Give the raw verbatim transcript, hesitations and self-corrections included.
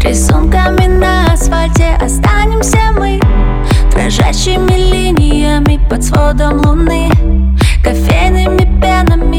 Рисунками на асфальте останемся мы, дрожащими линиями под сводом луны, кофейными пенами